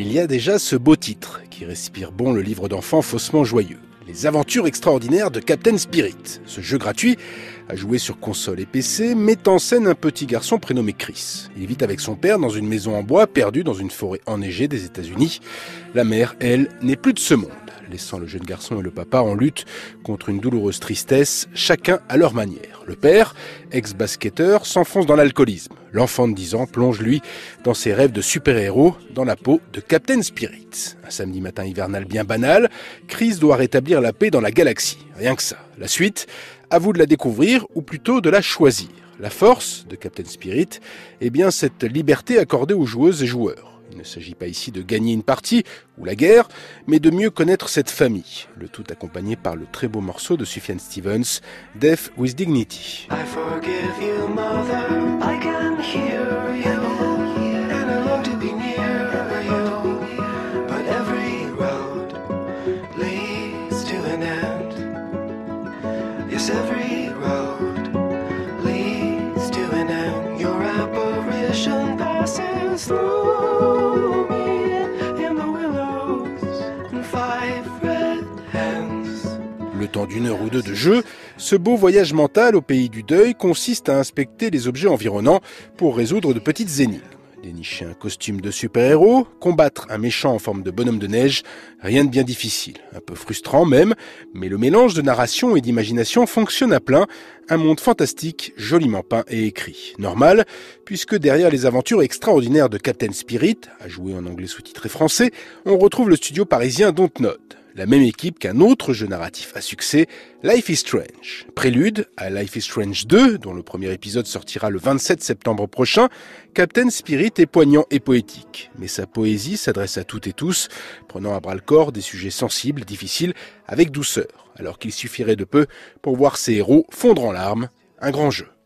il y a déjà ce beau titre qui respire bon le livre d'enfants faussement joyeux. Les aventures extraordinaires de Captain Spirit. Ce jeu gratuit, à jouer sur console et PC, met en scène un petit garçon prénommé Chris. Il vit avec son père dans une maison en bois perdue dans une forêt enneigée des États-Unis. La mère, elle, n'est plus de ce monde, laissant le jeune garçon et le papa en lutte contre une douloureuse tristesse, chacun à leur manière. Le père, ex-basketteur, s'enfonce dans l'alcoolisme. L'enfant de 10 ans plonge, lui, dans ses rêves de super-héros, dans la peau de Captain Spirit. Un samedi matin hivernal bien banal, Chris doit rétablir la paix dans la galaxie. Rien que ça. La suite, à vous de la découvrir, ou plutôt de la choisir. La force de Captain Spirit, eh bien cette liberté accordée aux joueuses et joueurs. Il ne s'agit pas ici de gagner une partie, ou la guerre, mais de mieux connaître cette famille. Le tout accompagné par le très beau morceau de Sufjan Stevens, Death with Dignity. I forgive you, mother, I can hear you, and I long to be near you, but every road leads to an end. Yes, every road leads to an end. Your apparition passes through. Le temps d'1 heure ou 2 de jeu, ce beau voyage mental au pays du deuil consiste à inspecter les objets environnants pour résoudre de petites énigmes. Dénicher un costume de super-héros, combattre un méchant en forme de bonhomme de neige, rien de bien difficile, un peu frustrant même, mais le mélange de narration et d'imagination fonctionne à plein, un monde fantastique, joliment peint et écrit. Normal, puisque derrière les aventures extraordinaires de Captain Spirit, à jouer en anglais sous-titré français, on retrouve le studio parisien Dontnod. La même équipe qu'un autre jeu narratif à succès, Life is Strange. Prélude à Life is Strange 2, dont le premier épisode sortira le 27 septembre prochain, Captain Spirit est poignant et poétique. Mais sa poésie s'adresse à toutes et tous, prenant à bras-le-corps des sujets sensibles, difficiles, avec douceur, alors qu'il suffirait de peu pour voir ses héros fondre en larmes. Un grand jeu.